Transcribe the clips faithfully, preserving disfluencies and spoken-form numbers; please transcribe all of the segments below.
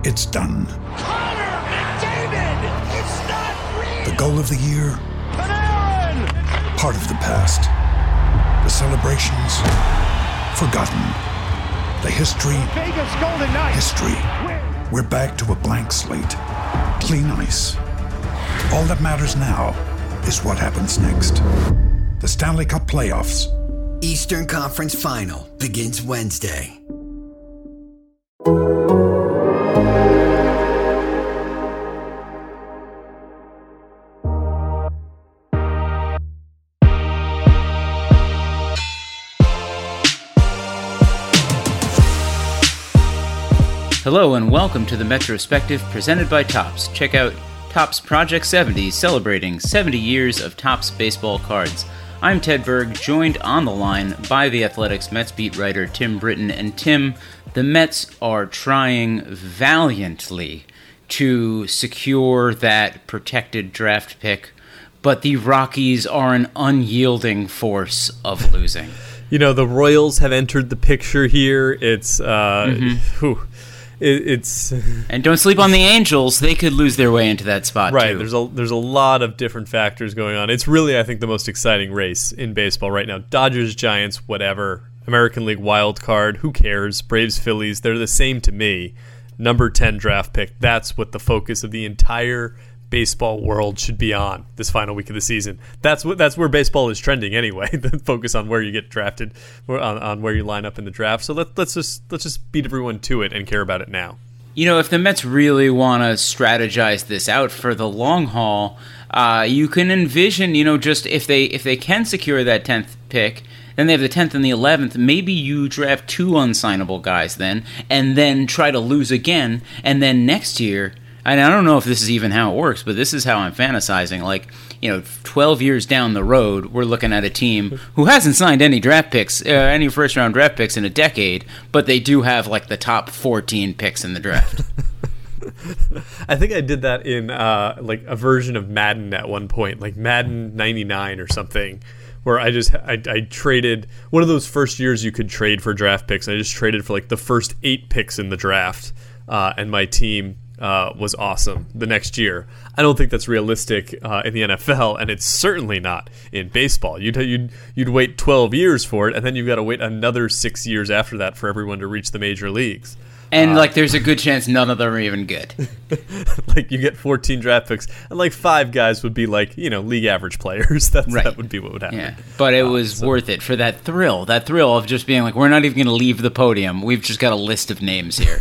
it's done. Connor McDavid! It's not real! The goal of the year? Panarin! Part of the past. The celebrations? Forgotten. The history? Vegas Golden Knights! History. We're back to a blank slate. Clean ice. All that matters now is what happens next. The Stanley Cup playoffs. Eastern Conference Final begins Wednesday. Hello and welcome to the Metrospective presented by Topps. Check out Topps Project seventy, celebrating seventy years of Topps baseball cards. I'm Ted Berg, joined on the line by the Athletics Mets beat writer Tim Britton. And Tim, the Mets are trying valiantly to secure that protected draft pick, but the Rockies are an unyielding force of losing. You know, the Royals have entered the picture here. It's, uh, Mm-hmm. whew, it, it's... And don't sleep on the Angels. They could lose their way into that spot, right, too. there's a there's a lot of different factors going on. It's really, I think, the most exciting race in baseball right now. Dodgers, Giants, whatever. American League wild card, who cares? Braves, Phillies, they're the same to me. Number ten draft pick, that's what the focus of the entire baseball world should be on this final week of the season. That's what that's where baseball is trending anyway. The focus on where you get drafted, on, on where you line up in the draft. So let, let's just let's just beat everyone to it and care about it now. You know, if the Mets really want to strategize this out for the long haul, uh, you can envision, you know, just if they if they can secure that tenth pick, then they have the tenth and the eleventh, maybe you draft two unsignable guys then, and then try to lose again, and then next year, and I don't know if this is even how it works, but this is how I'm fantasizing, like, you know, twelve years down the road, we're looking at a team who hasn't signed any draft picks, uh, any first-round draft picks in a decade, but they do have, like, the top fourteen picks in the draft. I think I did that in, uh, like, a version of Madden at one point, like Madden ninety-nine or something, where I just, I, I traded, one of those first years you could trade for draft picks, I just traded for, like, the first eight picks in the draft, uh, and my team Uh, was awesome the next year. I don't think that's realistic uh, in the N F L, and it's certainly not in baseball. You'd you'd you'd wait twelve years for it, and then you've got to wait another six years after that for everyone to reach the major leagues. And, uh, like, there's a good chance none of them are even good. Like, you get fourteen draft picks, and, like, five guys would be, like, you know, league average players. That's, right. That would be what would happen. Yeah, but it Uh, was so. worth it for that thrill, that thrill of just being like, we're not even going to leave the podium. We've just got a list of names here.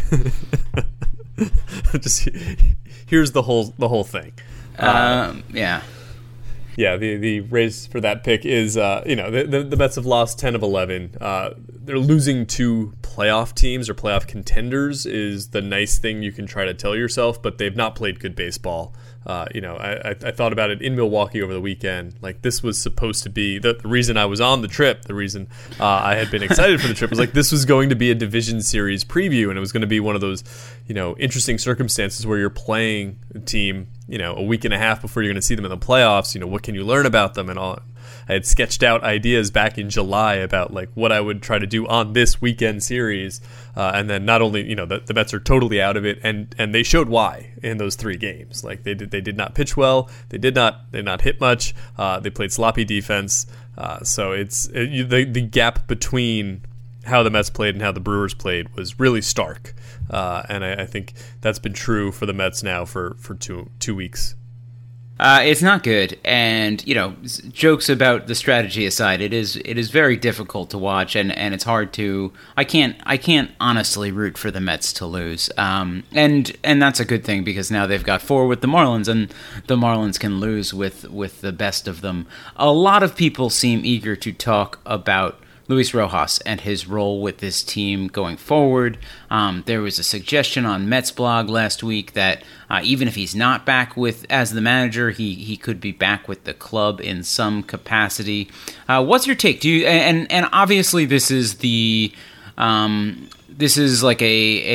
Just here's the whole the whole thing. Um, yeah. Yeah, the the race for that pick is, uh, you know, the, the the Mets have lost ten of eleven. Uh, they're losing to playoff teams or playoff contenders is the nice thing you can try to tell yourself, but they've not played good baseball. Uh, you know, I, I, I thought about it in Milwaukee over the weekend. Like, this was supposed to be the, the reason I was on the trip. The reason uh, I had been excited for the trip was like this was going to be a division series preview, and it was going to be one of those, you know, interesting circumstances where you're playing a team, you know, a week and a half before you're going to see them in the playoffs. You know, what can you learn about them and all. I had sketched out ideas back in July about like what I would try to do on this weekend series, uh, and then not only, you know, the, the Mets are totally out of it, and, and they showed why in those three games. Like they did, they did not pitch well, they did not, they did not hit much, uh, they played sloppy defense. Uh, so it's it, you, the the gap between how the Mets played and how the Brewers played was really stark, uh, and I, I think that's been true for the Mets now for for two two weeks. Uh, it's not good, and you know, jokes about the strategy aside, it is it is very difficult to watch, and, and it's hard to. I can't I can't honestly root for the Mets to lose, um, and and that's a good thing because now they've got four with the Marlins, and the Marlins can lose with with the best of them. A lot of people seem eager to talk about Luis Rojas and his role with this team going forward. Um, there was a suggestion on Mets blog last week that uh, even if he's not back with as the manager, he he could be back with the club in some capacity. Uh, what's your take? Do you and and obviously this is the um, this is like a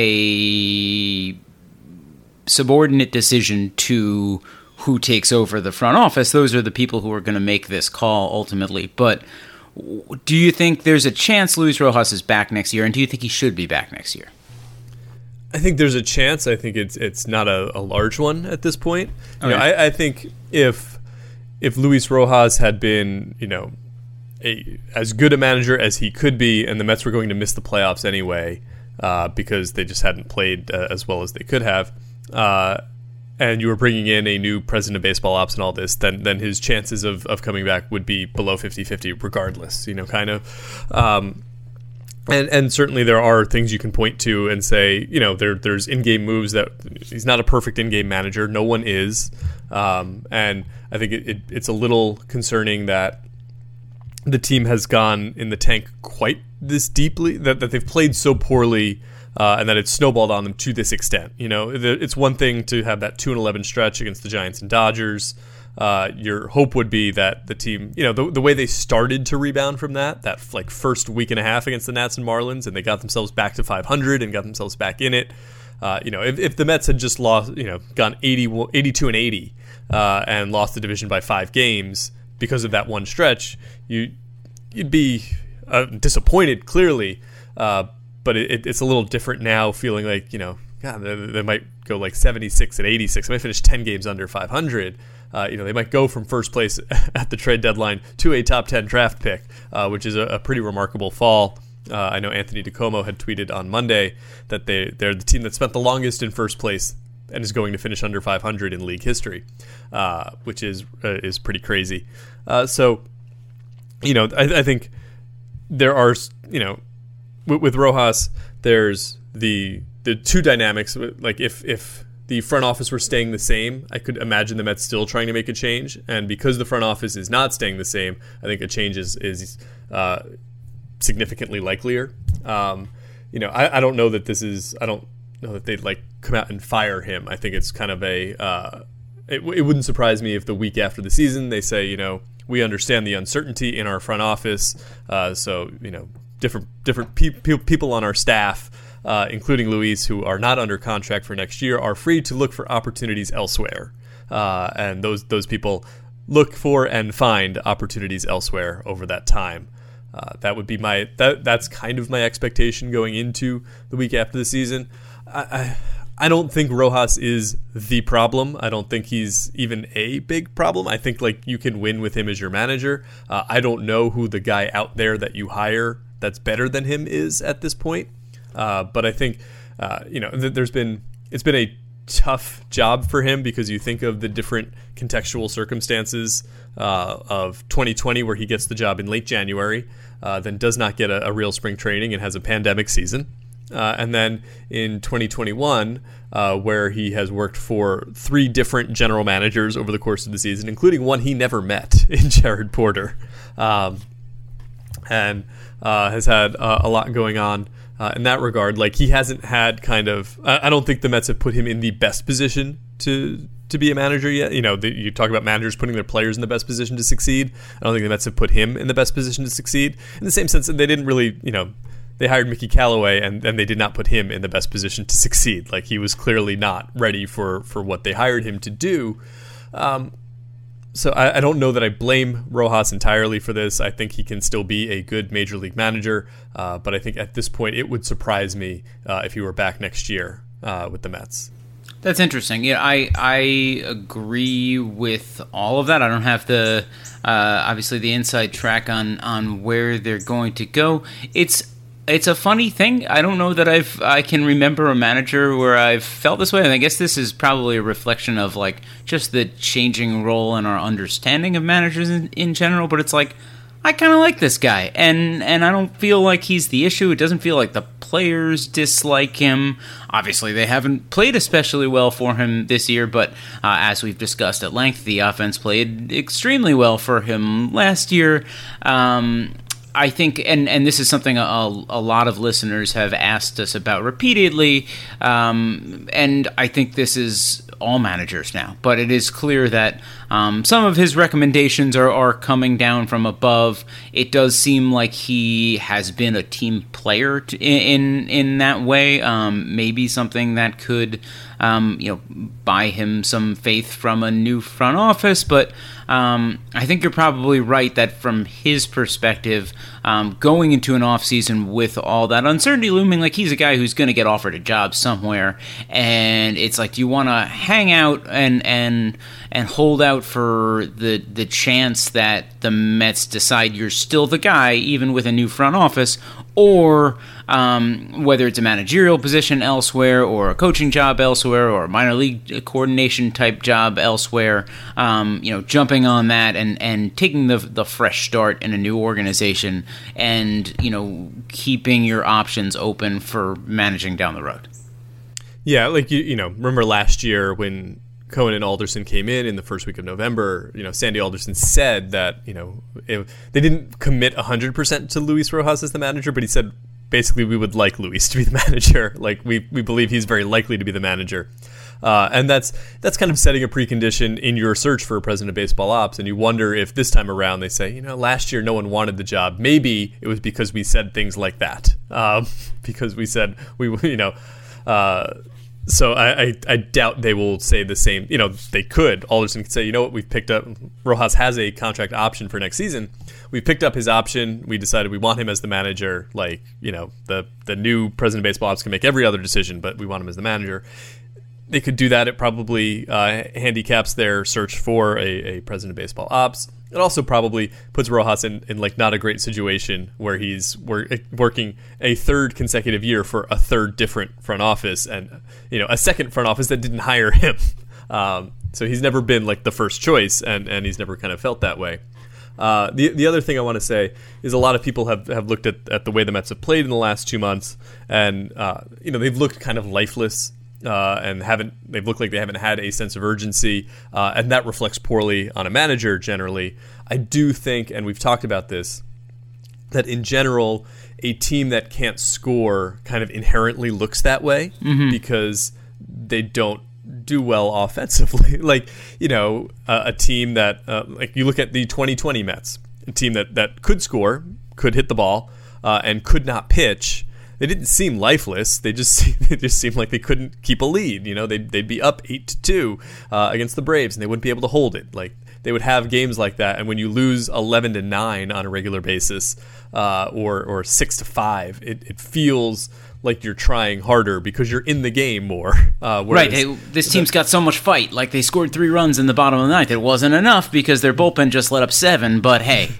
a subordinate decision to who takes over the front office. Those are the people who are going to make this call ultimately, but. Do you think there's a chance Luis Rojas is back next year, and do you think he should be back next year? I think there's a chance. I think it's it's not a, a large one at this point. You Okay. know, I, I think if if Luis Rojas had been, you know, a, as good a manager as he could be, and the Mets were going to miss the playoffs anyway uh, because they just hadn't played uh, as well as they could have, uh, and you were bringing in a new president of baseball ops and all this, then then his chances of, of coming back would be below fifty-fifty regardless, you know, kind of. Um, and and certainly there are things you can point to and say, you know, there there's in-game moves that he's not a perfect in-game manager. No one is. Um, and I think it, it, it's a little concerning that the team has gone in the tank quite this deeply, that, that they've played so poorly uh, and that it's snowballed on them to this extent. You know, it's one thing to have that two and eleven stretch against the Giants and Dodgers. Uh, your hope would be that the team, you know, the, the way they started to rebound from that, that like first week and a half against the Nats and Marlins, and they got themselves back to five hundred and got themselves back in it. Uh, you know, if, if the Mets had just lost, you know, gone eighty, eighty-two and eighty uh, and lost the division by five games because of that one stretch, you, you'd be uh, disappointed, clearly. Uh, but it, it's a little different now, feeling like, you know, God, they, they might go like seventy-six and eighty-six. They might finish ten games under five hundred. Uh, you know, they might go from first place at the trade deadline to a top ten draft pick, uh, which is a, a pretty remarkable fall. Uh, I know Anthony DiComo had tweeted on Monday that they, they're the team that spent the longest in first place and is going to finish under five hundred in league history, uh, which is uh, is pretty crazy. Uh, so, you know, I, I think there are, you know, with, with Rojas, there's the the two dynamics. Like if if the front office were staying the same, I could imagine the Mets still trying to make a change. And because the front office is not staying the same, I think a change is is uh, significantly likelier. Um, you know, I, I don't know that this is. I don't know that they'd like come out and fire him. I think it's kind of a. Uh, it, it wouldn't surprise me if the week after the season they say, you know, we understand the uncertainty in our front office, uh, so you know, different different pe- pe- people on our staff. Uh, including Luis, who are not under contract for next year, are free to look for opportunities elsewhere. Uh, and those those people look for and find opportunities elsewhere over that time. Uh, that would be my that that's kind of my expectation going into the week after the season. I, I I don't think Rojas is the problem. I don't think he's even a big problem. I think like you can win with him as your manager. Uh, I don't know who the guy out there that you hire that's better than him is at this point. Uh, but I think, uh, you know, th- there's been, it's been a tough job for him because you think of the different contextual circumstances uh, of twenty twenty where he gets the job in late January, uh, then does not get a, a real spring training and has a pandemic season. Uh, and then in twenty twenty-one, uh, where he has worked for three different general managers over the course of the season, including one he never met in Jared Porter, um, and uh, has had uh, a lot going on. Uh, in that regard, like he hasn't had kind of, I, I don't think the Mets have put him in the best position to to be a manager yet. You know, the, you talk about managers putting their players in the best position to succeed. I don't think the Mets have put him in the best position to succeed. In the same sense that they didn't really, you know, they hired Mickey Callaway and, and they did not put him in the best position to succeed. Like he was clearly not ready for, for what they hired him to do. Um, So I, I don't know that I blame Rojas entirely for this. I think he can still be a good major league manager, uh, but I think at this point it would surprise me uh, if he were back next year uh, with the Mets. That's interesting. Yeah, I I agree with all of that. I don't have the uh, obviously the inside track on on where they're going to go. It's It's a funny thing. I don't know that I've I can remember a manager where I've felt this way, and I guess this is probably a reflection of like just the changing role and our understanding of managers in, in general. But it's like I kind of like this guy, and and I don't feel like he's the issue. It doesn't feel like the players dislike him. Obviously, they haven't played especially well for him this year, but uh, as we've discussed at length, the offense played extremely well for him last year. Um, I think, and, and this is something a, a lot of listeners have asked us about repeatedly, um, and I think this is all managers now, but it is clear that um, some of his recommendations are, are coming down from above. It does seem like he has been a team player to, in in that way, um, maybe something that could um, you know, buy him some faith from a new front office, but um, I think you're probably right that from his perspective, um, going into an offseason with all that uncertainty looming. Like, he's a guy who's going to get offered a job somewhere, and it's like, do you want to hang out and and and hold out for the the chance that the Mets decide you're still the guy, even with a new front office, or um, whether it's a managerial position elsewhere, or a coaching job elsewhere, or a minor league coordination type job elsewhere, um, you know, jumping on that and, and taking the the fresh start in a new organization, and, you know, keeping your options open for managing down the road. Yeah, like, you you know, remember last year when Cohen and Alderson came in in the first week of November, you know, Sandy Alderson said that, you know, it, they didn't commit one hundred percent to Luis Rojas as the manager, but he said, basically, we would like Luis to be the manager. Like, we we believe he's very likely to be the manager. Uh, and that's that's kind of setting a precondition in your search for a president of baseball ops. And you wonder if this time around they say, you know, last year no one wanted the job. Maybe it was because we said things like that. Um, because we said, we you know... Uh, So I, I, I doubt they will say the same. You know, they could. Alderson could say, you know what, we've picked up, Rojas has a contract option for next season. We picked up his option. We decided we want him as the manager. Like, you know, the, the new president of baseball ops can make every other decision, but we want him as the manager. They could do that. It probably uh, handicaps their search for a, a president of baseball ops. It also probably puts Rojas in, in like not a great situation where he's wor- working a third consecutive year for a third different front office, and, you know, a second front office that didn't hire him. Um, so he's never been like the first choice, and, and he's never kind of felt that way. Uh, the the other thing I want to say is a lot of people have, have looked at, at the way the Mets have played in the last two months, and uh, you know, they've looked kind of lifeless. Uh, and haven't they've looked like they haven't had a sense of urgency, uh, and that reflects poorly on a manager generally. I do think, and we've talked about this, that in general, a team that can't score kind of inherently looks that way, mm-hmm. because they don't do well offensively. Like, you know, uh, a team that, uh, like you look at the twenty twenty Mets, a team that, that could score, could hit the ball, uh, and could not pitch. They didn't seem lifeless. They just they just seemed like they couldn't keep a lead. You know, they'd, they'd be up eight to two uh, against the Braves, and they wouldn't be able to hold it. Like, they would have games like that, and when you lose eleven to nine on a regular basis, uh, or or six to five, it, it feels like you're trying harder because you're in the game more. Uh, right. Hey, this team's got so much fight. Like, they scored three runs in the bottom of the ninth. It wasn't enough because their bullpen just let up seven. But hey.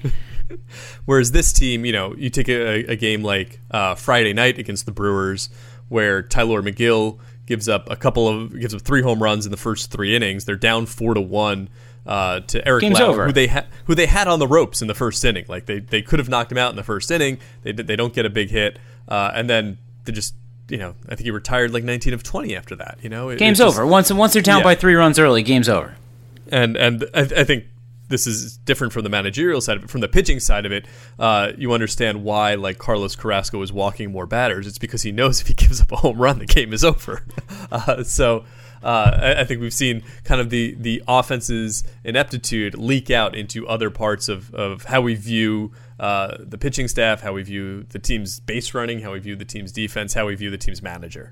Whereas this team, you know, you take a, a game like uh, Friday night against the Brewers, where Tylor Megill gives up a couple of gives up three home runs in the first three innings. They're down four to one uh, to Eric Game's Lauer, over. who they ha- who they had on the ropes in the first inning. Like, they they could have knocked him out in the first inning. They they don't get a big hit, uh, and then they just, you know, I think he retired like nineteen of twenty after that. You know, it, game's just, over once once they're down yeah. by three runs early. Game's over. And and I, I think. This is different from the managerial side of it. From the pitching side of it, uh, you understand why, like, Carlos Carrasco is walking more batters. It's because he knows if he gives up a home run, the game is over. Uh, so uh, I, I think we've seen kind of the, the offense's ineptitude leak out into other parts of, of how we view uh, the pitching staff, how we view the team's base running, how we view the team's defense, how we view the team's manager.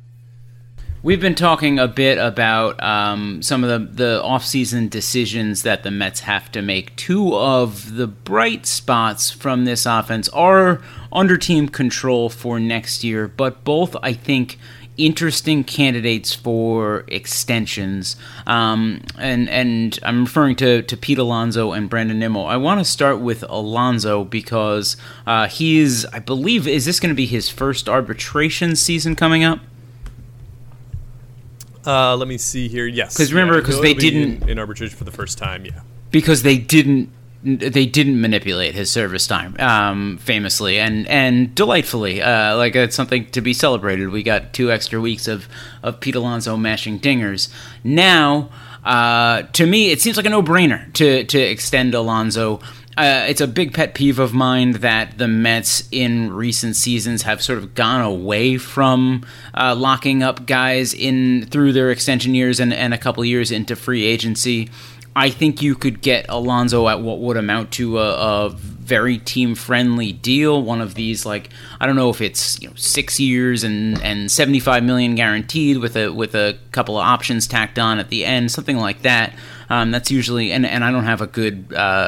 We've been talking a bit about um, some of the, the off-season decisions that the Mets have to make. Two of the bright spots from this offense are under team control for next year, but both, I think, interesting candidates for extensions. Um, and and I'm referring to, to Pete Alonso and Brandon Nimmo. I want to start with Alonso because uh, he is, I believe, is this going to be his first arbitration season coming up? Uh, let me see here. Yes, because remember, because yeah, they be didn't in, in arbitration for the first time. Yeah, because they didn't they didn't manipulate his service time, um, famously and and delightfully. Uh, like, it's something to be celebrated. We got two extra weeks of of Pete Alonso mashing dingers. Now, uh, to me, it seems like a no brainer to to extend Alonso. Uh, it's a big pet peeve of mine that the Mets in recent seasons have sort of gone away from uh, locking up guys in through their extension years and, and a couple years into free agency. I think you could get Alonso at what would amount to a, a very team-friendly deal. One of these, like, I don't know if it's, you know, six years and, and seventy-five million dollars guaranteed with a with a couple of options tacked on at the end, something like that. Um, that's usually, and, and I don't have a good uh,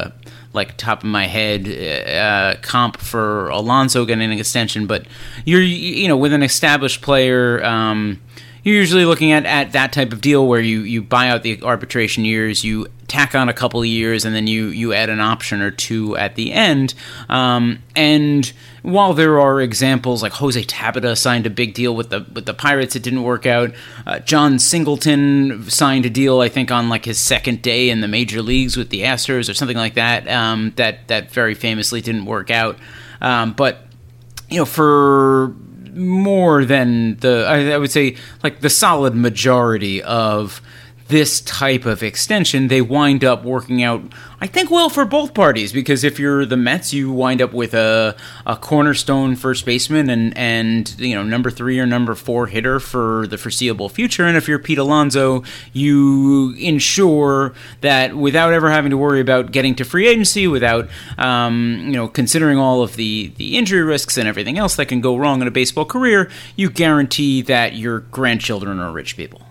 like top of my head uh, comp for Alonso getting an extension, but you're you know with an established player, um, you're usually looking at, at that type of deal where you, you buy out the arbitration years, you tack on a couple of years, and then you, you add an option or two at the end. Um, and while there are examples like Jose Tabata signed a big deal with the with the Pirates, it didn't work out. Uh, John Singleton signed a deal, I think, on like his second day in the major leagues with the Astros or something like that. Um, that that very famously didn't work out. Um, but you know, for more than the, I, I would say, like the solid majority of this type of extension, they wind up working out, I think, well for both parties, because if you're the Mets, you wind up with a, a cornerstone first baseman and, and, you know, number three or number four hitter for the foreseeable future. And if you're Pete Alonso, you ensure that without ever having to worry about getting to free agency, without, um, you know, considering all of the, the injury risks and everything else that can go wrong in a baseball career, you guarantee that your grandchildren are rich people.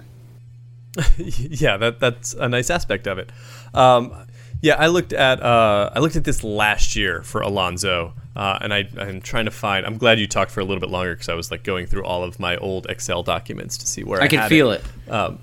Yeah, that that's a nice aspect of it. Um, yeah, I looked at uh, I looked at this last year for Alonso, uh, and I, I'm trying to find. I'm glad you talked for a little bit longer because I was like going through all of my old Excel documents to see where I, I could had feel it. it. Um,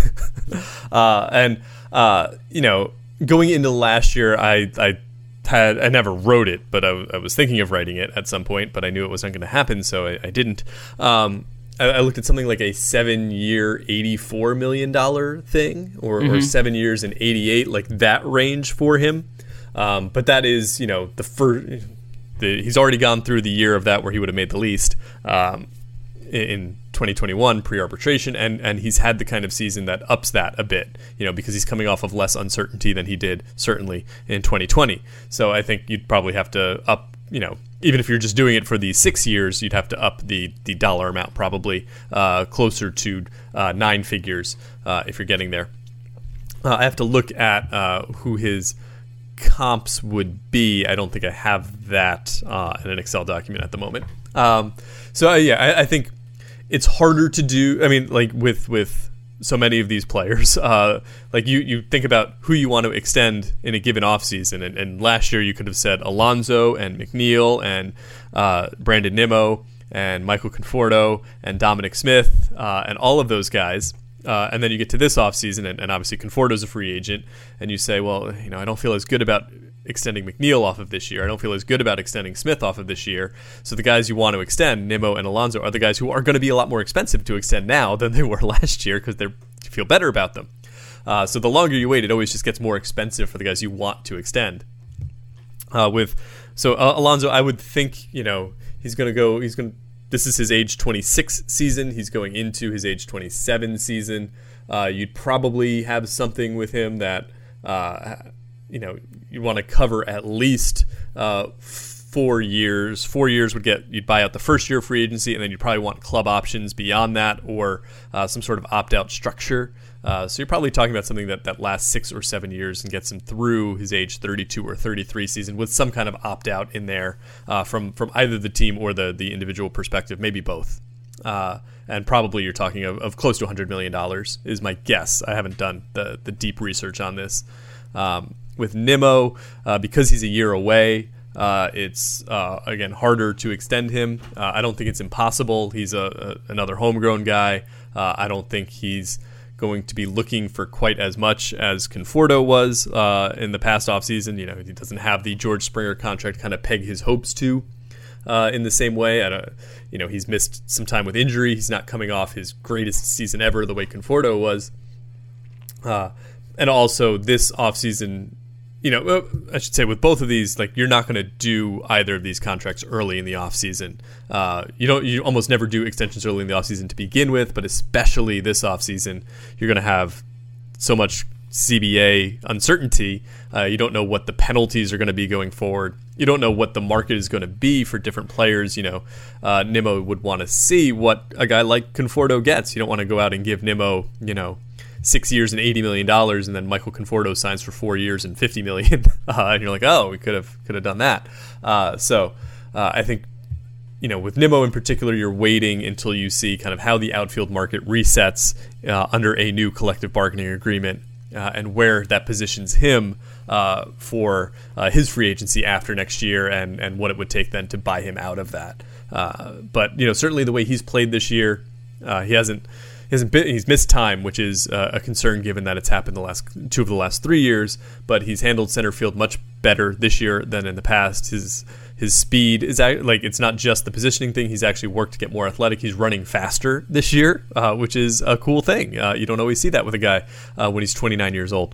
uh, and uh, you know, going into last year, I I had I never wrote it, but I, I was thinking of writing it at some point, but I knew it wasn't going to happen, so I, I didn't. Um, I looked at something like a seven-year, eighty-four million dollars thing, or, mm-hmm. or seven years and eighty-eight, like that range for him. Um, but that is, you know, the first. The, he's already gone through the year of that where he would have made the least um, in twenty twenty-one pre-arbitration, and and he's had the kind of season that ups that a bit, you know, because he's coming off of less uncertainty than he did certainly in twenty twenty. So I think you'd probably have to up, you know. Even if you're just doing it for the six years, you'd have to up the, the dollar amount probably uh, closer to uh, nine figures uh, if you're getting there. Uh, I have to look at uh, who his comps would be. I don't think I have that uh, in an Excel document at the moment. Um, so uh, yeah, I, I think it's harder to do. I mean, like with with so many of these players, uh, like you, you think about who you want to extend in a given offseason. And, and last year you could have said Alonso and McNeil and uh, Brandon Nimmo and Michael Conforto and Dominic Smith uh, and all of those guys. Uh, and then you get to this offseason, and, and obviously Conforto's a free agent, and you say, well, you know, I don't feel as good about extending McNeil off of this year. I don't feel as good about extending Smith off of this year. So the guys you want to extend, Nimmo and Alonso, are the guys who are going to be a lot more expensive to extend now than they were last year because you feel better about them. Uh, so the longer you wait, it always just gets more expensive for the guys you want to extend. Uh, with so uh, Alonso, I would think, you know, he's going to go. He's going. This is his age twenty-six season. He's going into his age twenty-seven season. Uh, you'd probably have something with him that. Uh, you know, you want to cover at least uh, four years. Four years would get, you'd buy out the first year of free agency, and then you'd probably want club options beyond that, or uh, some sort of opt-out structure. Uh, so you're probably talking about something that, that lasts six or seven years and gets him through his age thirty-two or thirty-three season with some kind of opt-out in there uh, from, from either the team or the, the individual perspective, maybe both. Uh, and probably you're talking of, of close to one hundred million dollars is my guess. I haven't done the, the deep research on this. Um, With Nimmo, uh, because he's a year away, uh, it's, uh, again, harder to extend him. Uh, I don't think it's impossible. He's a, a another homegrown guy. Uh, I don't think he's going to be looking for quite as much as Conforto was uh, in the past offseason. You know, he doesn't have the George Springer contract kind of peg his hopes to uh, in the same way. I don't, you know, he's missed some time with injury. He's not coming off his greatest season ever the way Conforto was. Uh, and also this offseason, you know, I should say with both of these, like, you're not going to do either of these contracts early in the offseason. Uh, you don't, you almost never do extensions early in the offseason to begin with, but especially this offseason, you're going to have so much C B A uncertainty. Uh, you don't know what the penalties are going to be going forward. You don't know what the market is going to be for different players. You know, uh, Nimmo would want to see what a guy like Conforto gets. You don't want to go out and give Nimmo, you know, six years and eighty million dollars, and then Michael Conforto signs for four years and fifty million dollars. Uh, and you're like, oh, we could have could have done that. Uh, so uh, I think, you know, with Nimmo in particular, you're waiting until you see kind of how the outfield market resets uh, under a new collective bargaining agreement uh, and where that positions him uh, for uh, his free agency after next year, and, and what it would take then to buy him out of that. Uh, but you know, certainly the way he's played this year, uh, he hasn't he hasn't been, he's missed time, which is uh, a concern given that it's happened the last two of the last three years. But he's handled center field much better this year than in the past. His his speed is like, it's not just the positioning thing. He's actually worked to get more athletic. He's running faster this year, uh, which is a cool thing. Uh, you don't always see that with a guy uh, when he's twenty-nine years old,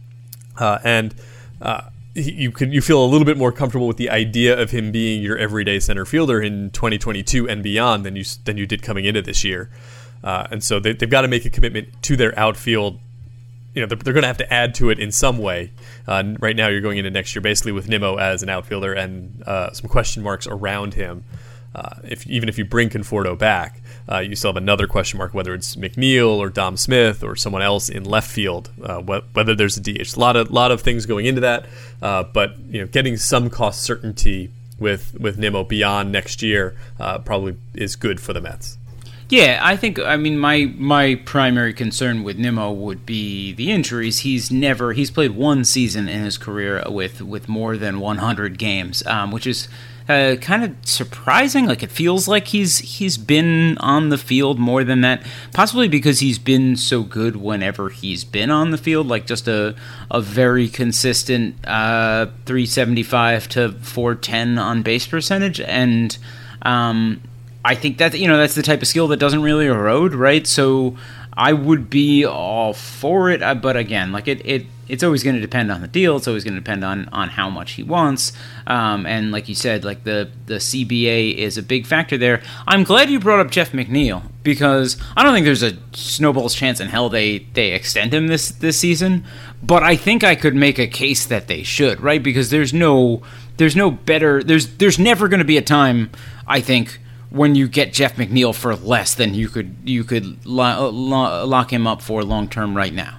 uh, and. Uh, You could you feel a little bit more comfortable with the idea of him being your everyday center fielder in twenty twenty-two and beyond than you than you did coming into this year, uh, and so they, they've got to make a commitment to their outfield. You know, they're, they're going to have to add to it in some way. Uh, right now, you're going into next year basically with Nimmo as an outfielder and uh, some question marks around him. Uh, if even if you bring Conforto back, uh, you still have another question mark, whether it's McNeil or Dom Smith or someone else in left field, uh, wh- whether there's a D H. A lot of lot of things going into that, uh, but you know, getting some cost certainty with with Nimmo beyond next year uh, probably is good for the Mets. Yeah, I think, I mean, my my primary concern with Nimmo would be the injuries. He's never, he's played one season in his career with, with more than one hundred games, um, which is uh, kind of surprising. Like, it feels like he's he's been on the field more than that, possibly because he's been so good whenever he's been on the field, like just a, a very consistent uh, three seventy-five to four ten on base percentage, and um I think that, you know, that's the type of skill that doesn't really erode, right? So I would be all for it, but again, like it, it it's always going to depend on the deal. It's always going to depend on, on how much he wants, um, and like you said, like the the C B A is a big factor there. I'm glad you brought up Jeff McNeil, because I don't think there's a snowball's chance in hell they they extend him this this season, but I think I could make a case that they should, right? Because there's no there's no better there's there's never going to be a time, I think, when you get Jeff McNeil for less than you could you could lo- lo- lock him up for long term right now.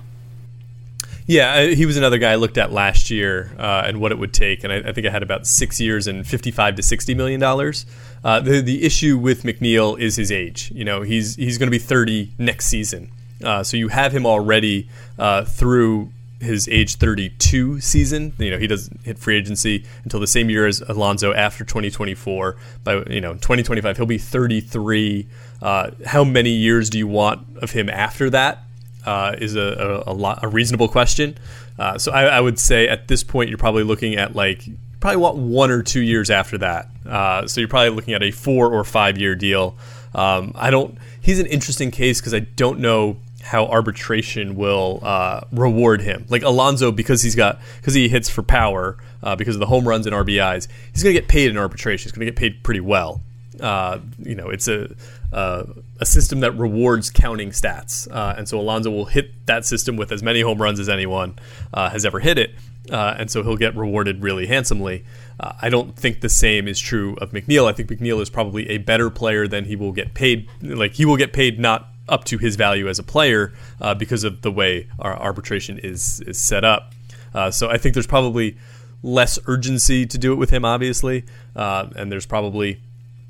Yeah, he was another guy I looked at last year uh, and what it would take, and I, I think I had about six years and fifty-five to sixty million dollars. Uh, the the issue with McNeil is his age. You know, he's he's going to be thirty next season, uh, so you have him already uh, through his age thirty-two season. You know, he doesn't hit free agency until the same year as Alonso after twenty twenty-four. By you know twenty twenty-five, he'll be thirty-three. Uh, how many years do you want of him after that? Uh, is a a, a, lot, a reasonable question. Uh, so I, I would say at this point you're probably looking at like probably want one or two years after that. Uh, so you're probably looking at a four or five year deal. Um, I don't. He's an interesting case because I don't know how arbitration will uh, reward him. Like Alonso, because he's got because he hits for power, uh, because of the home runs and R B Is, he's going to get paid in arbitration. He's going to get paid pretty well. Uh, you know, it's a uh, a system that rewards counting stats, uh, and so Alonso will hit that system with as many home runs as anyone uh, has ever hit it, uh, and so he'll get rewarded really handsomely. Uh, I don't think the same is true of McNeil. I think McNeil is probably a better player than he will get paid. Like he will get paid not up to his value as a player uh, because of the way our arbitration is is set up. Uh, so I think there's probably less urgency to do it with him, obviously, uh, and there's probably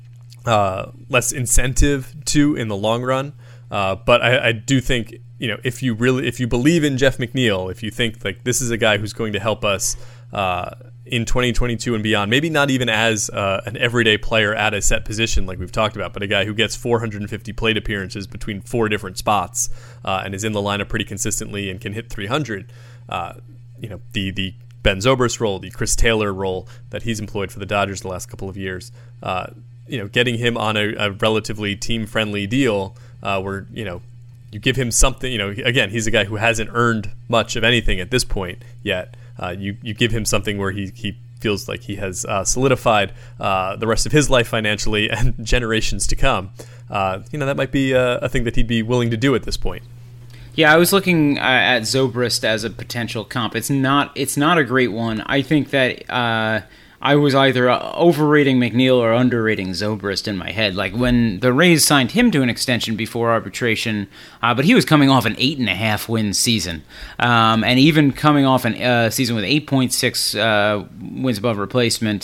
uh, less incentive to in the long run. Uh, but I, I do think, you know, if you really if you believe in Jeff McNeil, if you think like this is a guy who's going to help us uh, in twenty twenty-two and beyond, maybe not even as uh, an everyday player at a set position like we've talked about, but a guy who gets four hundred fifty plate appearances between four different spots uh, and is in the lineup pretty consistently and can hit three hundred. Uh, you know, the the Ben Zobrist role, the Chris Taylor role that he's employed for the Dodgers the last couple of years. Uh, you know, getting him on a, a relatively team-friendly deal uh, where, you know, you give him something, you know, again, he's a guy who hasn't earned much of anything at this point yet. Uh, you, you give him something where he, he feels like he has uh, solidified uh, the rest of his life financially and generations to come. Uh, you know, that might be a, a thing that he'd be willing to do at this point. Yeah, I was looking uh, at Zobrist as a potential comp. It's not. It's not a great one. I think that uh, I was either overrating McNeil or underrating Zobrist in my head. Like when the Rays signed him to an extension before arbitration, uh, but he was coming off an eight and a half win season, um, and even coming off a uh, season with eight point six uh, wins above replacement.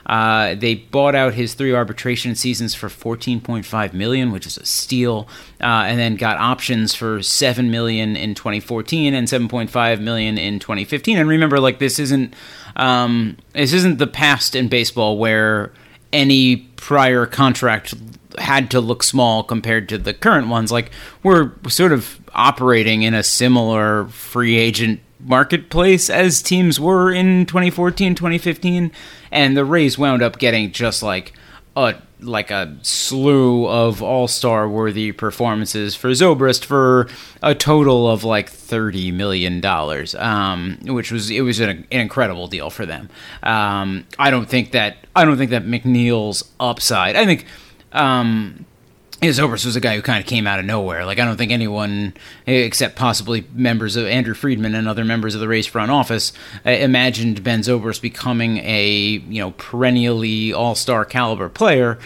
Uh, they bought out his three arbitration seasons for fourteen point five million dollars, which is a steal, uh, and then got options for seven million dollars in twenty fourteen and seven point five million dollars in twenty fifteen. And remember, like this isn't um, this isn't the past in baseball where any prior contract had to look small compared to the current ones. Like we're sort of operating in a similar free agent marketplace as teams were in twenty fourteen, twenty fifteen, and the Rays wound up getting just like a like a slew of all-star worthy performances for Zobrist for a total of like thirty million dollars, um, which was it was an, an incredible deal for them. Um, I don't think that I don't think that McNeil's upside. I think. Um, Zobrist was a guy who kind of came out of nowhere. Like I don't think anyone, except possibly members of Andrew Friedman and other members of the Rays front office, uh, imagined Ben Zobrist becoming a you know perennially all-star caliber player.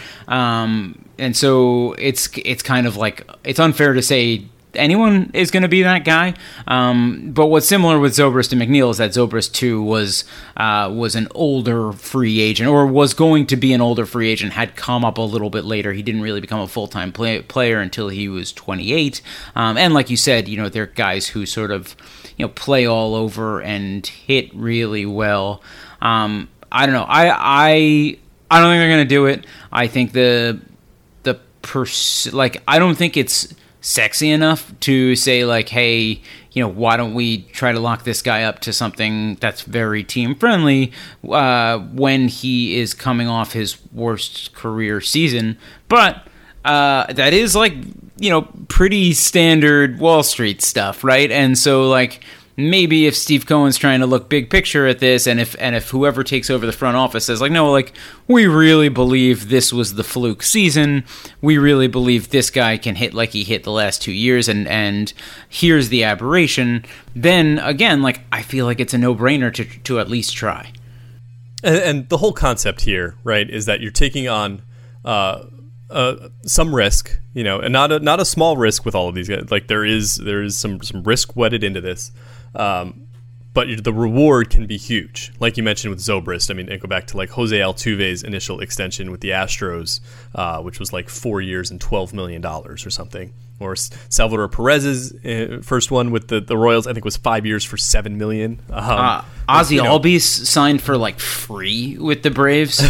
Um, and so it's it's kind of like it's unfair to say anyone is going to be that guy. Um, but what's similar with Zobrist and McNeil is that Zobrist too was uh, was an older free agent, or was going to be an older free agent, had come up a little bit later. He didn't really become a full-time play- player until he was twenty-eight. Um, and like you said, you know, they're guys who sort of, you know, play all over and hit really well. Um, I don't know. I, I, I don't think they're going to do it. I think the, the pers- like, I don't think it's sexy enough to say like, hey, you know, why don't we try to lock this guy up to something that's very team friendly uh, when he is coming off his worst career season. But uh, that is like, you know, pretty standard Wall Street stuff, right? And so like, maybe if Steve Cohen's trying to look big picture at this, and if and if whoever takes over the front office says like, no, like we really believe this was the fluke season, we really believe this guy can hit like he hit the last two years, and and here's the aberration, then again, like I feel like it's a no-brainer to to at least try. And, and the whole concept here, right, is that you're taking on uh, uh, some risk, you know, and not a not a small risk with all of these guys. Like there is there is some some risk wedded into this. Um, but the reward can be huge. Like you mentioned with Zobrist, I mean, and go back to like Jose Altuve's initial extension with the Astros, uh, which was like four years and twelve million dollars or something. Or Salvador Perez's uh, first one with the, the Royals, I think was five years for seven million dollars. Um, uh, Ozzy you know, Albies signed for like free with the Braves.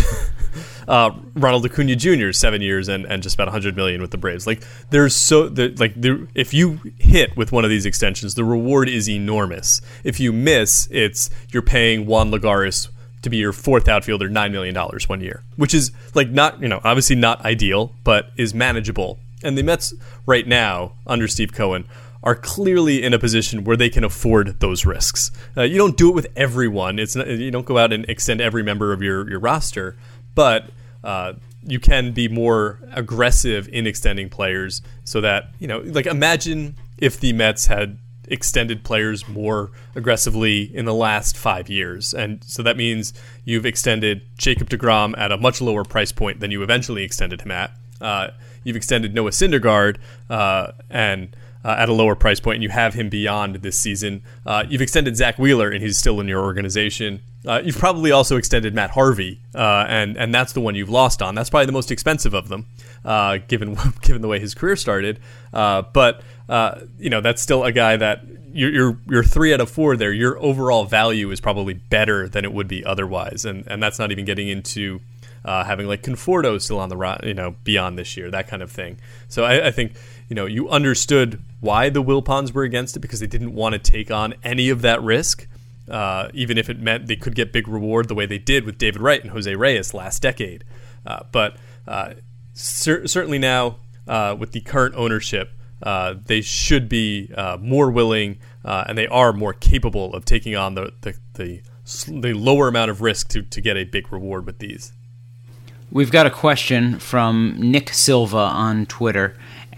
Uh, Ronald Acuna Junior seven years and, and just about one hundred million dollars with the Braves. Like there's so the, like there, if you hit with one of these extensions, the reward is enormous. If you miss, it's you're paying Juan Lagares to be your fourth outfielder nine million dollars one year, which is like not, you know, obviously not ideal, but is manageable. And the Mets right now under Steve Cohen are clearly in a position where they can afford those risks. Uh, you don't do it with everyone. It's not, you don't go out and extend every member of your, your roster, but uh, you can be more aggressive in extending players so that, you know, like imagine if the Mets had extended players more aggressively in the last five years. And so that means you've extended Jacob deGrom at a much lower price point than you eventually extended him at. Uh, you've extended Noah Syndergaard uh, and uh, at a lower price point, and you have him beyond this season. Uh, you've extended Zach Wheeler, and he's still in your organization. Uh, you've probably also extended Matt Harvey, uh, and and that's the one you've lost on. That's probably the most expensive of them, uh, given given the way his career started. Uh, but uh, you know, that's still a guy that you're, you're you're three out of four there. Your overall value is probably better than it would be otherwise, and and that's not even getting into uh, having like Conforto still on the ro- you know beyond this year, that kind of thing. So I, I think you know you understood why the Wilpons were against it, because they didn't want to take on any of that risk. Uh, even if it meant they could get big reward the way they did with David Wright and Jose Reyes last decade. Uh, but uh, cer- certainly now, uh, with the current ownership, uh, they should be uh, more willing uh, and they are more capable of taking on the, the, the, the lower amount of risk to, to get a big reward with these. We've got a question from Nick Silva on Twitter.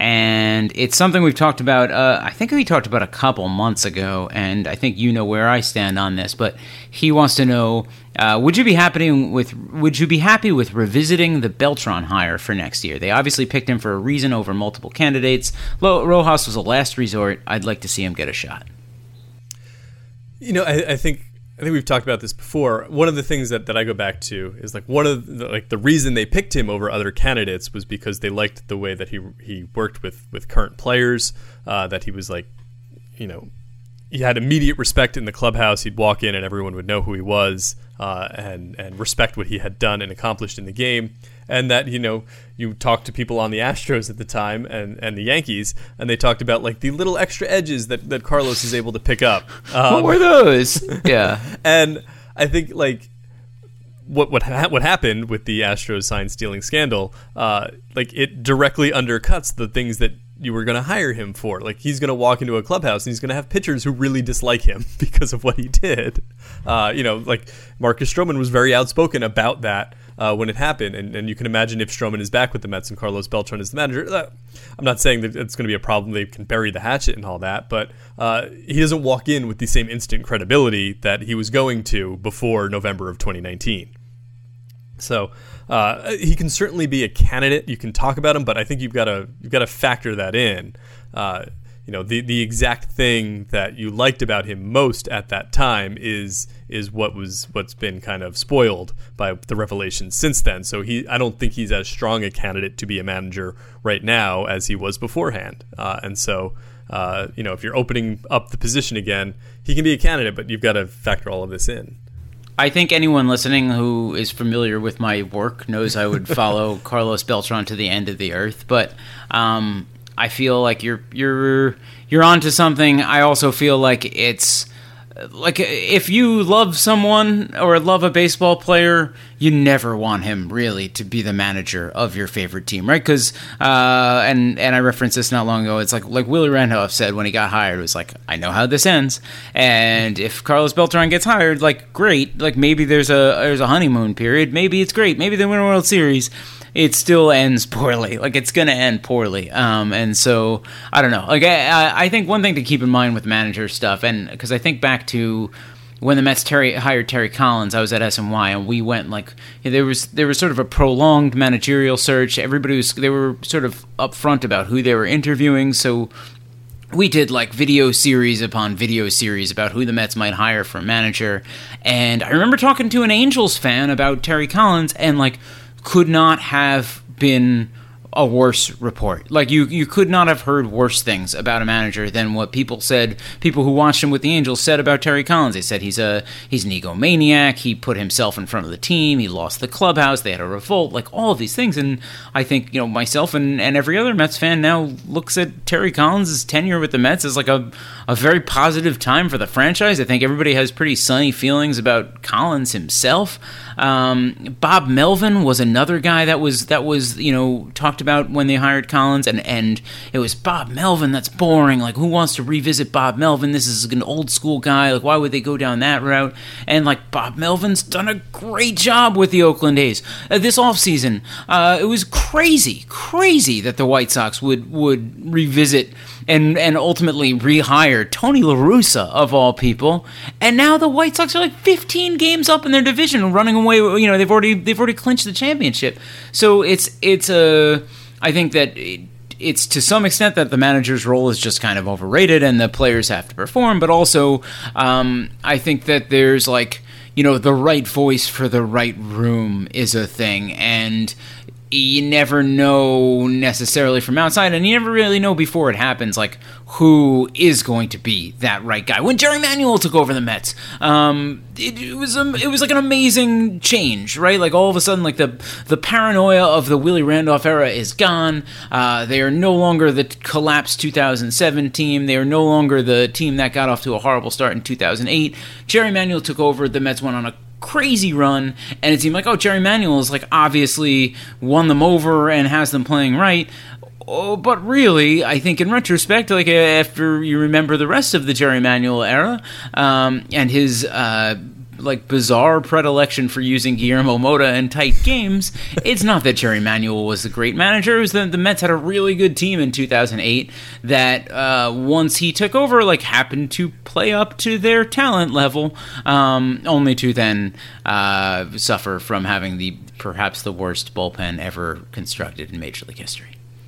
And it's something we've talked about, uh, I think we talked about a couple months ago, and I think you know where I stand on this, but he wants to know, uh, would you be happy with would you be happy with revisiting the Beltran hire for next year? They obviously picked him for a reason over multiple candidates. Lo- Rojas was a last resort. I'd like to see him get a shot. You know, I, I think I think we've talked about this before. One of the things that, that I go back to is like one of the, like the reason they picked him over other candidates was because they liked the way that he he worked with with current players. Uh, that he was like, you know, he had immediate respect in the clubhouse. He'd walk in and everyone would know who he was, uh, and and respect what he had done and accomplished in the game. And that, you know, you talked to people on the Astros at the time and, and the Yankees, and they talked about like the little extra edges that, that Carlos is able to pick up. Um, what were those? Yeah. And I think like what what ha- what happened with the Astros sign stealing scandal, uh, like it directly undercuts the things that you were going to hire him for. Like he's going to walk into a clubhouse and he's going to have pitchers who really dislike him because of what he did. Uh, you know, like Marcus Stroman was very outspoken about that uh, when it happened. And, and you can imagine if Stroman is back with the Mets and Carlos Beltran is the manager. Uh, I'm not saying that it's going to be a problem. They can bury the hatchet and all that, but uh, he doesn't walk in with the same instant credibility that he was going to before November of twenty nineteen. So uh, he can certainly be a candidate. You can talk about him, but I think you've got to you've got to factor that in. Uh, you know, the the exact thing that you liked about him most at that time is is what was what's been kind of spoiled by the revelations since then. So he, I don't think he's as strong a candidate to be a manager right now as he was beforehand. Uh, and so, uh, you know, if you're opening up the position again, he can be a candidate, but you've got to factor all of this in. I think anyone listening who is familiar with my work knows I would follow Carlos Beltran to the end of the earth. But um, I feel like you're you're you're onto something. I also feel like it's like if you love someone or love a baseball player, you never want him really to be the manager of your favorite team, right? Because uh, and and I referenced this not long ago. It's like like Willie Randolph said when he got hired. It was like, I know how this ends, and if Carlos Beltran gets hired, like great, like maybe there's a there's a honeymoon period. Maybe it's great. Maybe they win a World Series. It still ends poorly. Like it's going to end poorly. Um, and so I don't know. Like I, I think one thing to keep in mind with manager stuff, and because I think back to when the Mets Terry, hired Terry Collins, I was at S N Y, and we went like there was there was sort of a prolonged managerial search. Everybody was they were sort of upfront about who they were interviewing. So we did like video series upon video series about who the Mets might hire for a manager. And I remember talking to an Angels fan about Terry Collins, and like, could not have been a worse report. Like you, you could not have heard worse things about a manager than what people said. People who watched him with the Angels said about Terry Collins. They said he's a he's an egomaniac. He put himself in front of the team. He lost the clubhouse. They had a revolt. Like all of these things. And I think you know myself and, and every other Mets fan now looks at Terry Collins' tenure with the Mets as like a a very positive time for the franchise. I think everybody has pretty sunny feelings about Collins himself. Um, Bob Melvin was another guy that was that was you know talked about when they hired Collins, and and it was Bob Melvin. That's boring. Like who wants to revisit Bob Melvin? This is an old school guy. Like why would they go down that route? And like Bob Melvin's done a great job with the Oakland A's uh, this offseason. Uh, it was crazy, crazy that the White Sox would would revisit and and ultimately rehire Tony La Russa of all people. And now the White Sox are like fifteen games up in their division, running away. You know they've already they've already clinched the championship. So it's it's a I think that it, it's to some extent that the manager's role is just kind of overrated and the players have to perform. But also um, I think that there's like you know the right voice for the right room is a thing, and you never know necessarily from outside, and you never really know before it happens, like, who is going to be that right guy. When Jerry Manuel took over the Mets, um, it, it was um, it was like an amazing change, right? Like, all of a sudden, like, the the paranoia of the Willie Randolph era is gone. Uh, they are no longer the collapsed two thousand seven team. They are no longer the team that got off to a horrible start in two thousand eight. Jerry Manuel took over. The Mets went on a crazy run, and it seemed like, oh, Jerry Manuel is like obviously won them over and has them playing right. Oh, but really, I think in retrospect, like after you remember the rest of the Jerry Manuel era um, and his uh, like bizarre predilection for using Guillermo Mota in tight games, it's not that Jerry Manuel was a great manager. It was that the Mets had a really good team in two thousand eight that uh, once he took over, like happened to play up to their talent level, um, only to then uh, suffer from having the perhaps the worst bullpen ever constructed in Major League history.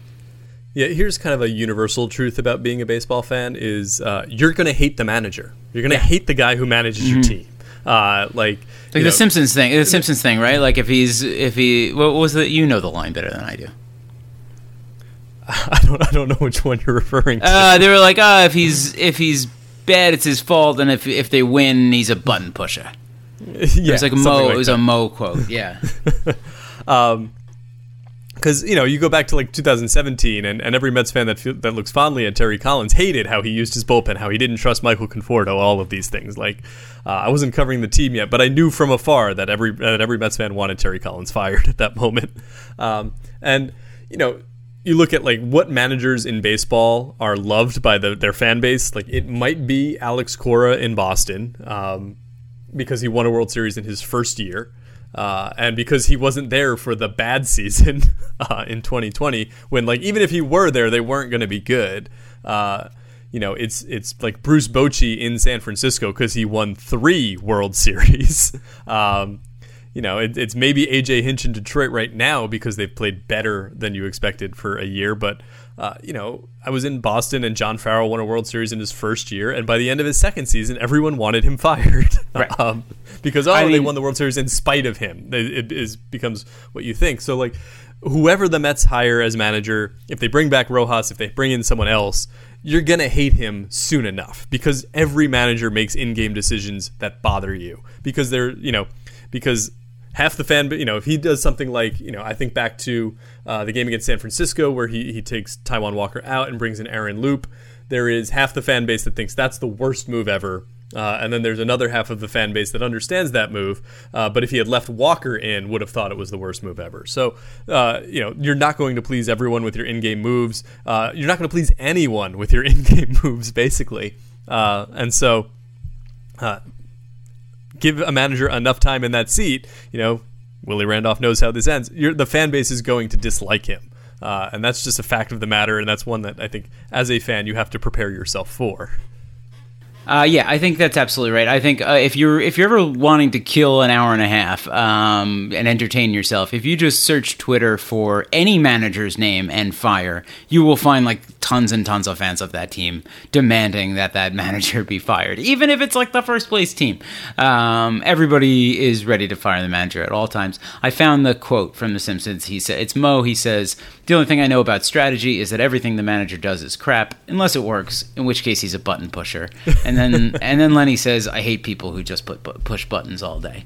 Yeah, here's kind of a universal truth about being a baseball fan is uh, you're going to hate the manager. You're going to yeah. hate the guy who manages mm-hmm. your team. Uh, like like the know, Simpsons thing, the Simpsons thing, right? Like if he's if he what was the you know the line better than I do. I don't I don't know which one you're referring to. Uh, they were like, ah, oh, if he's if he's bad, it's his fault, and if if they win, he's a button pusher. Yeah, it was like a Mo. Like it was that. a Mo quote. Yeah. um, because you know you go back to like two thousand seventeen, and, and every Mets fan that feel, that looks fondly at Terry Collins hated how he used his bullpen, how he didn't trust Michael Conforto, all of these things. Like uh, I wasn't covering the team yet, but I knew from afar that every that every Mets fan wanted Terry Collins fired at that moment. Um, and you know. You look at like what managers in baseball are loved by the, their fan base. Like it might be Alex Cora in Boston um, because he won a World Series in his first year, uh, and because he wasn't there for the bad season uh, in twenty twenty. When like even if he were there, they weren't going to be good. Uh, you know, it's it's like Bruce Bochy in San Francisco because he won three World Series. um, You know, it, it's maybe A J Hinch in Detroit right now because they've played better than you expected for a year. But, uh, you know, I was in Boston and John Farrell won a World Series in his first year. And by the end of his second season, everyone wanted him fired. Right. um, because, oh, I mean, they won the World Series in spite of him. It, it is, becomes what you think. So, like, whoever the Mets hire as manager, if they bring back Rojas, if they bring in someone else, you're going to hate him soon enough. Because every manager makes in-game decisions that bother you. Because they're, you know, because... Half the fan, you know, if he does something like, you know, I think back to uh, the game against San Francisco where he, he takes Taijuan Walker out and brings in Aaron Loop, there is half the fan base that thinks that's the worst move ever. Uh, and then there's another half of the fan base that understands that move, uh, but if he had left Walker in, would have thought it was the worst move ever. So, uh, you know, you're not going to please everyone with your in-game moves. Uh, you're not going to please anyone with your in-game moves, basically. Uh, and so... Uh, give a manager enough time in that seat, you know, Willie Randolph knows how this ends. You're, the fan base is going to dislike him. Uh, and that's just a fact of the matter, and that's one that I think, as a fan, you have to prepare yourself for. Uh, yeah, I think that's absolutely right. I think uh, if you're if you're ever wanting to kill an hour and a half um, and entertain yourself, if you just search Twitter for any manager's name and fire, you will find like tons and tons of fans of that team demanding that that manager be fired, even if it's like the first place team. Um, everybody is ready to fire the manager at all times. I found the quote from The Simpsons. He said, "It's Mo." He says, "The only thing I know about strategy is that everything the manager does is crap, unless it works, in which case he's a button pusher." And And then and then Lenny says, "I hate people who just put, put push buttons all day."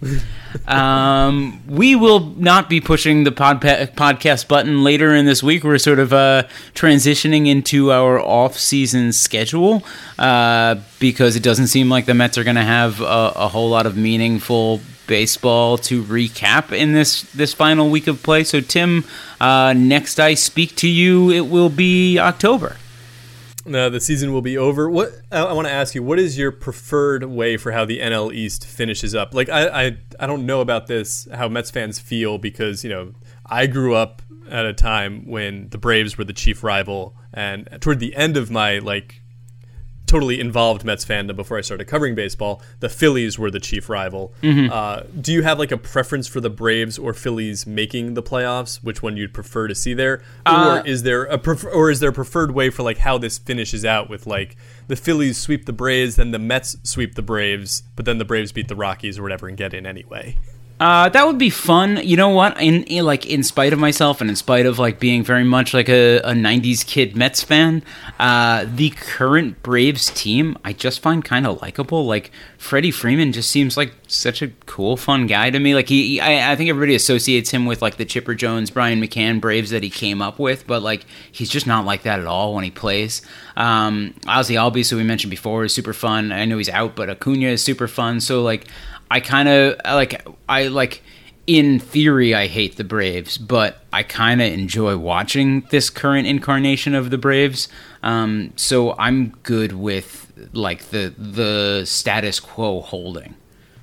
Um, we will not be pushing the pod, podcast button later in this week. We're sort of uh, transitioning into our off-season schedule uh, because it doesn't seem like the Mets are going to have a, a whole lot of meaningful baseball to recap in this this final week of play. So, Tim, uh, next I speak to you, it will be October. No, the season will be over. What I, I want to ask you, what is your preferred way for how the N L East finishes up? Like, I, I, I don't know about this, how Mets fans feel, because, you know, I grew up at a time when the Braves were the chief rival, and toward the end of my, like, totally involved Mets fandom before I started covering baseball, the Phillies were the chief rival. Mm-hmm. Uh, do you have like a preference for the Braves or Phillies making the playoffs? Which one you'd prefer to see there, uh, or is there a prefer- or is there a preferred way for like how this finishes out with like the Phillies sweep the Braves, then the Mets sweep the Braves, but then the Braves beat the Rockies or whatever and get in anyway? Uh, that would be fun. You know what? In, in like in spite of myself and in spite of like being very much like a, a nineties kid Mets fan, uh, the current Braves team I just find kind of likable. Like Freddie Freeman just seems like such a cool, fun guy to me. Like he, he I, I think everybody associates him with like the Chipper Jones, Brian McCann Braves that he came up with, but like he's just not like that at all when he plays. Um, Ozzie Albies, who we mentioned before, is super fun. I know he's out, but Acuna is super fun. So like. I kind of like I like in theory I hate the Braves, but I kind of enjoy watching this current incarnation of the Braves. Um, so I'm good with like the the status quo holding.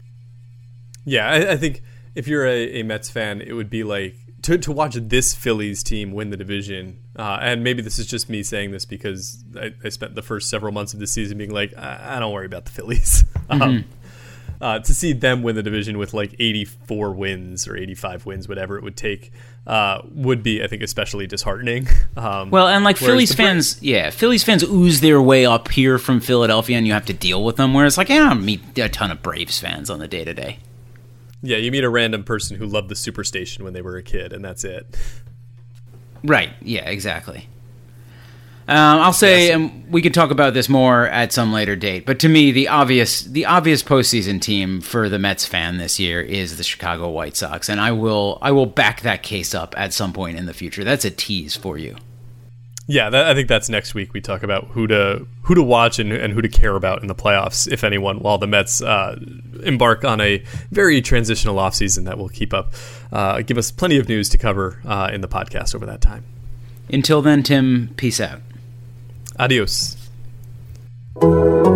Yeah, I, I think if you're a, a Mets fan, it would be like to to watch this Phillies team win the division. Uh, and maybe this is just me saying this because I, I spent the first several months of the season being like, I, I don't worry about the Phillies. Mm-hmm. um, uh, to see them win the division with like eighty-four wins or eighty-five wins, whatever it would take, uh, would be, I think, especially disheartening. Um, well, and like Phillies Bra- fans, yeah, Phillies fans ooze their way up here from Philadelphia, and you have to deal with them. Whereas, like, I don't meet a ton of Braves fans on the day to day. Yeah, you meet a random person who loved the Superstation when they were a kid, and that's it. Right. Yeah. Exactly. Um, I'll say, and we can talk about this more at some later date, but to me, the obvious the obvious postseason team for the Mets fan this year is the Chicago White Sox, and I will I will back that case up at some point in the future. That's a tease for you. Yeah, that, I think that's next week. We talk about who to who to watch and, and who to care about in the playoffs, if anyone, while the Mets uh, embark on a very transitional offseason that will keep up, uh, give us plenty of news to cover uh, in the podcast over that time. Until then, Tim, peace out. Adios.